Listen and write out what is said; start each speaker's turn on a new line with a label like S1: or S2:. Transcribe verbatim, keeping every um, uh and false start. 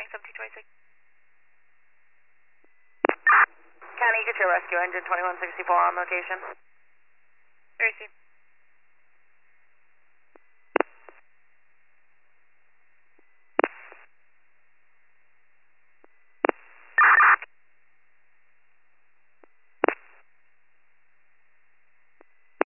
S1: S M T twenty-six.
S2: County, get your rescue engine twenty-one sixty-four on location.
S1: Very soon.